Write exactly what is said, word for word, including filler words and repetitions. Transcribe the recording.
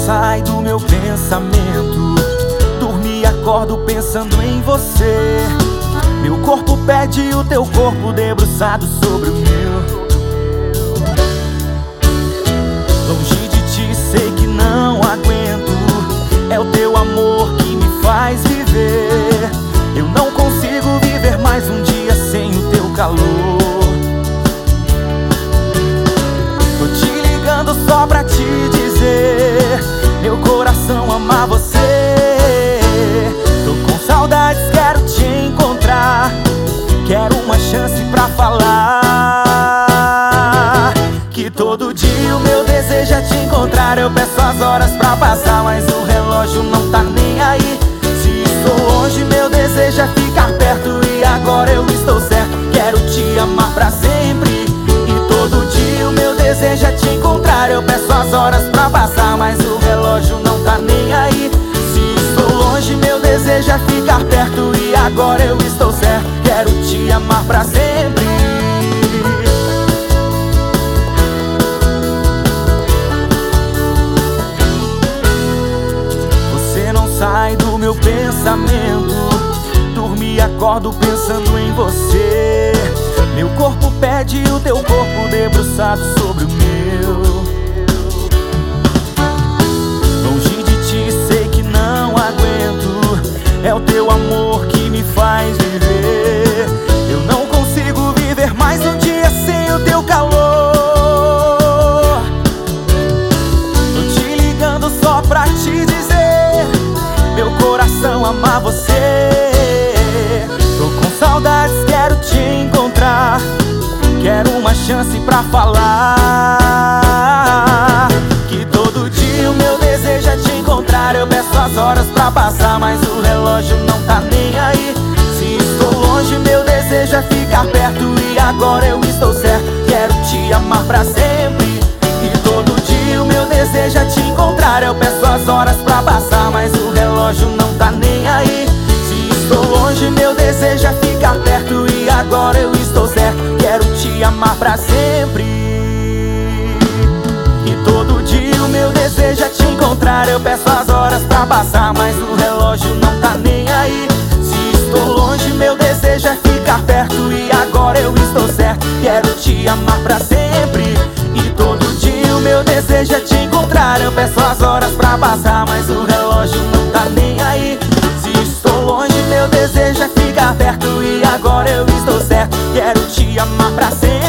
sai do meu pensamento. Dormi e acordo pensando em você. Meu corpo pede o teu corpo debruçado sobre o meu. Longe de ti sei que não aguento. É o teu amor que me faz viver. Eu não consigo viver mais um dia sem o teu calor. Tô te ligando só pra te dizer, meu coração ama você. Tô com saudades, quero te encontrar. Quero uma chance pra falar. Que todo dia o meu desejo é te encontrar. Eu peço as horas pra passar, mas o relógio não tá nem aí. Se estou longe, meu desejo é ficar perto. E agora eu estou certo, quero te amar pra sempre. E todo dia o meu desejo é te encontrar. Eu peço as horas pra passar, mas o relógio não tá nem aí. Se estou longe, meu desejo é ficar perto. E agora eu estou certo, quero te amar pra sempre. Você não sai do meu pensamento. Dormi e acordo pensando em você. Meu corpo pede o teu corpo debruçado sobre o meu. Longe de ti sei que não aguento. É o teu amor que me faz viver. Eu não consigo viver mais um dia sem o teu calor. Tô te ligando só pra te dizer, meu coração ama você. Tô com saudades, quero te encontrar. Quero uma chance pra falar. Que todo dia o meu desejo é te encontrar. Eu peço as horas pra passar, mas o relógio não tá nem aí. Se estou longe, meu desejo é ficar perto. E agora eu estou certo, quero te amar pra sempre. E todo dia o meu desejo é te encontrar. Eu peço as horas pra passar, mas o relógio não tá nem aí. Se estou longe, meu desejo é ficar perto. E agora eu estou certo, quero te amar pra sempre. E todo dia o meu desejo é te encontrar. Eu peço as horas pra passar, mas o relógio não tá nem aí. Se estou longe, meu desejo é ficar perto. E agora eu estou certo, quero te amar pra sempre. E todo dia o meu desejo é te encontrar. Eu peço as horas pra passar, mas o relógio não tá nem aí. Se estou longe, meu desejo é ficar perto. E agora eu estou certo, quero te amar pra sempre.